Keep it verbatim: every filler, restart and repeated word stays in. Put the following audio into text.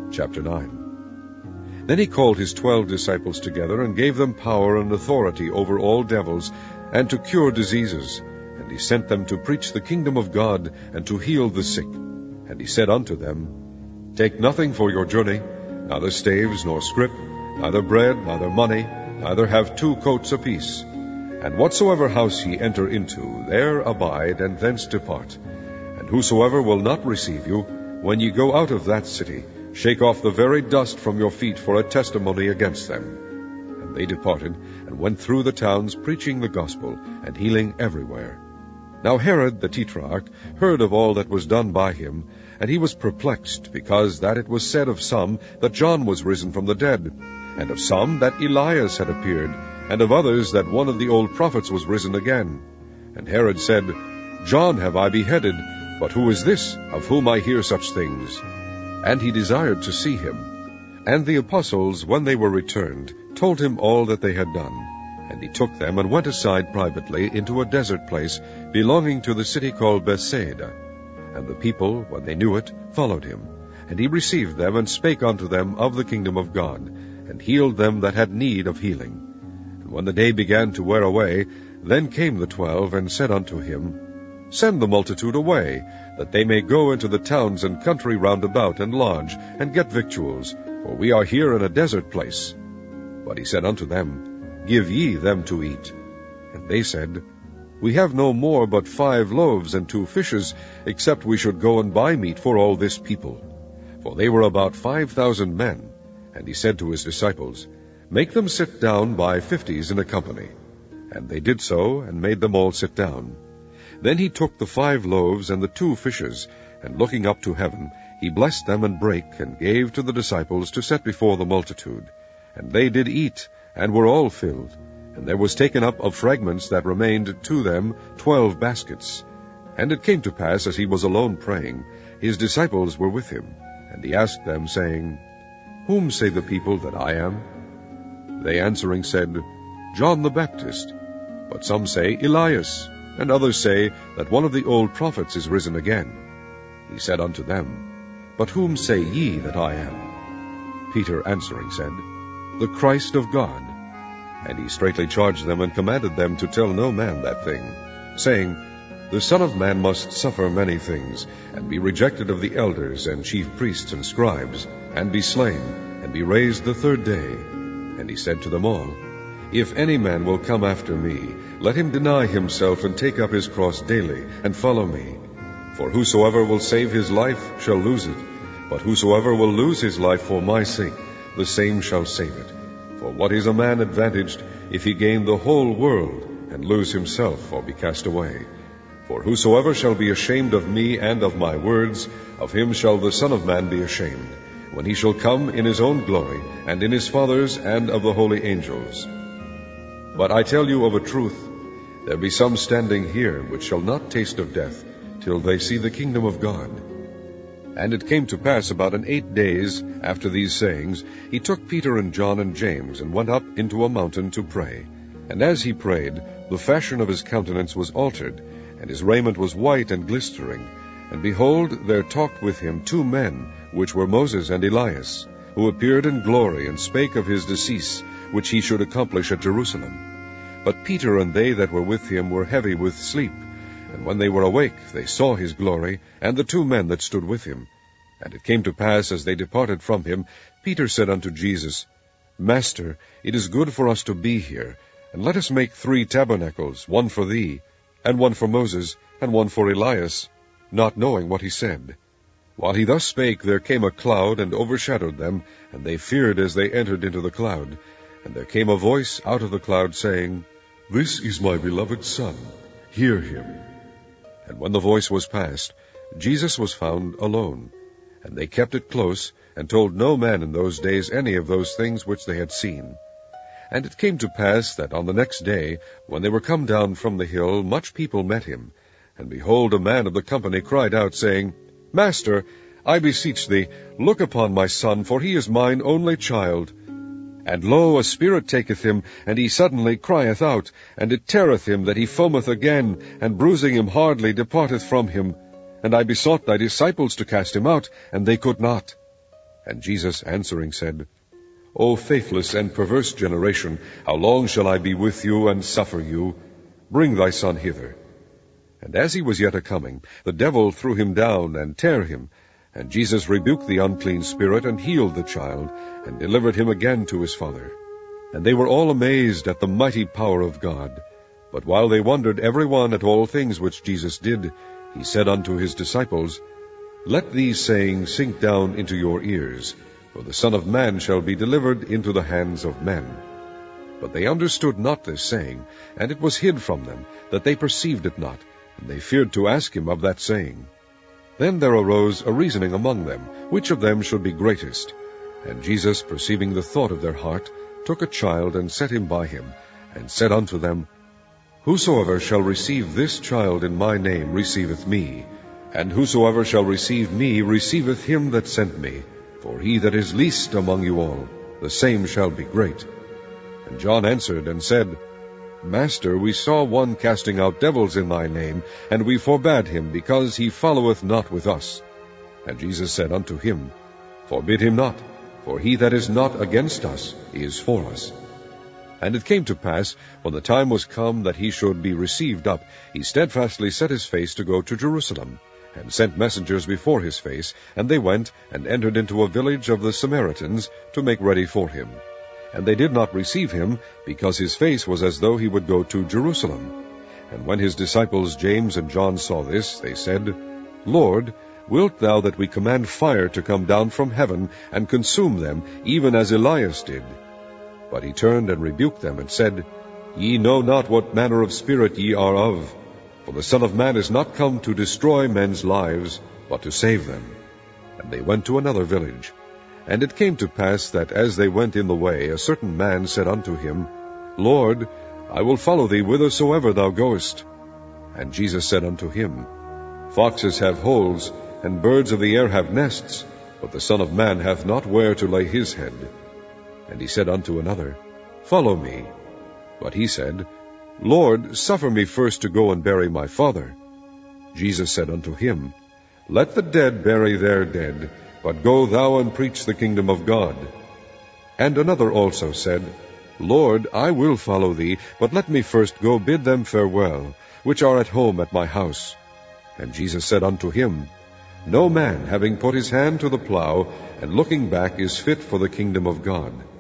Chapter nine. Then he called his twelve disciples together, and gave them power and authority over all devils, and to cure diseases. And he sent them to preach the kingdom of God, and to heal the sick. And he said unto them, Take nothing for your journey, neither staves, nor scrip, neither bread, neither money, neither have two coats apiece. And whatsoever house ye enter into, there abide, and thence depart. And whosoever will not receive you, when ye go out of that city, shake off the very dust from your feet for a testimony against them. And they departed, and went through the towns, preaching the gospel, and healing everywhere. Now Herod the Tetrarch heard of all that was done by him, and he was perplexed, because that it was said of some that John was risen from the dead, and of some that Elias had appeared, and of others that one of the old prophets was risen again. And Herod said, John have I beheaded, but who is this, of whom I hear such things? And he desired to see him. And the apostles, when they were returned, told him all that they had done. And he took them, and went aside privately into a desert place, belonging to the city called Bethsaida. And the people, when they knew it, followed him. And he received them, and spake unto them of the kingdom of God, and healed them that had need of healing. And when the day began to wear away, then came the twelve, and said unto him, Send the multitude away, that they may go into the towns and country round about, and lodge, and get victuals, for we are here in a desert place. But he said unto them, Give ye them to eat. And they said, We have no more but five loaves and two fishes, except we should go and buy meat for all this people. For they were about five thousand men. And he said to his disciples, Make them sit down by fifties in a company. And they did so, and made them all sit down. Then he took the five loaves and the two fishes, and looking up to heaven, he blessed them and brake, and gave to the disciples to set before the multitude. And they did eat, and were all filled. And there was taken up of fragments that remained to them twelve baskets. And it came to pass, as he was alone praying, his disciples were with him. And he asked them, saying, Whom say the people that I am? They answering said, John the Baptist. But some say, Elias. And others say that one of the old prophets is risen again. He said unto them, But whom say ye that I am? Peter answering said, The Christ of God. And he straitly charged them, and commanded them to tell no man that thing, saying, The Son of Man must suffer many things, and be rejected of the elders and chief priests and scribes, and be slain, and be raised the third day. And he said to them all, If any man will come after me, let him deny himself, and take up his cross daily, and follow me. For whosoever will save his life shall lose it, but whosoever will lose his life for my sake, the same shall save it. For what is a man advantaged, if he gain the whole world, and lose himself, or be cast away? For whosoever shall be ashamed of me and of my words, of him shall the Son of Man be ashamed, when he shall come in his own glory, and in his Father's and of the holy angels. But I tell you of a truth, there be some standing here which shall not taste of death, till they see the kingdom of God. And it came to pass about an eight days after these sayings, he took Peter and John and James, and went up into a mountain to pray. And as he prayed, the fashion of his countenance was altered, and his raiment was white and glistering. And behold, there talked with him two men, which were Moses and Elias, who appeared in glory, and spake of his decease, which he should accomplish at Jerusalem. But Peter and they that were with him were heavy with sleep. And when they were awake, they saw his glory, and the two men that stood with him. And it came to pass, as they departed from him, Peter said unto Jesus, Master, it is good for us to be here, and let us make three tabernacles, one for thee, and one for Moses, and one for Elias, not knowing what he said. While he thus spake, there came a cloud, and overshadowed them, and they feared as they entered into the cloud. And there came a voice out of the cloud, saying, This is my beloved Son, hear him. And when the voice was past, Jesus was found alone. And they kept it close, and told no man in those days any of those things which they had seen. And it came to pass that on the next day, when they were come down from the hill, much people met him. And behold, a man of the company cried out, saying, Master, I beseech thee, look upon my son, for he is mine only child. And lo, a spirit taketh him, and he suddenly crieth out, and it teareth him that he foameth again, and bruising him hardly departeth from him. And I besought thy disciples to cast him out, and they could not. And Jesus answering said, O faithless and perverse generation, how long shall I be with you and suffer you? Bring thy son hither. And as he was yet a coming, the devil threw him down and tare him. And Jesus rebuked the unclean spirit, and healed the child, and delivered him again to his father. And they were all amazed at the mighty power of God. But while they wondered every one at all things which Jesus did, he said unto his disciples, Let these sayings sink down into your ears, for the Son of Man shall be delivered into the hands of men. But they understood not this saying, and it was hid from them, that they perceived it not, and they feared to ask him of that saying. Then there arose a reasoning among them, which of them should be greatest. And Jesus, perceiving the thought of their heart, took a child, and set him by him, and said unto them, Whosoever shall receive this child in my name receiveth me, and whosoever shall receive me receiveth him that sent me. For he that is least among you all, the same shall be great. And John answered and said, Master, we saw one casting out devils in thy name, and we forbade him, because he followeth not with us. And Jesus said unto him, Forbid him not, for he that is not against us is for us. And it came to pass, when the time was come that he should be received up, he steadfastly set his face to go to Jerusalem, and sent messengers before his face, and they went and entered into a village of the Samaritans to make ready for him. And they did not receive him, because his face was as though he would go to Jerusalem. And when his disciples James and John saw this, they said, Lord, wilt thou that we command fire to come down from heaven, and consume them, even as Elias did? But he turned and rebuked them, and said, Ye know not what manner of spirit ye are of. For the Son of Man is not come to destroy men's lives, but to save them. And they went to another village. And it came to pass that as they went in the way, a certain man said unto him, Lord, I will follow thee whithersoever thou goest. And Jesus said unto him, Foxes have holes, and birds of the air have nests, but the Son of Man hath not where to lay his head. And he said unto another, Follow me. But he said, Lord, suffer me first to go and bury my father. Jesus said unto him, Let the dead bury their dead, but go thou and preach the kingdom of God. And another also said, Lord, I will follow thee, but let me first go bid them farewell, which are at home at my house. And Jesus said unto him, No man, having put his hand to the plough, and looking back, is fit for the kingdom of God.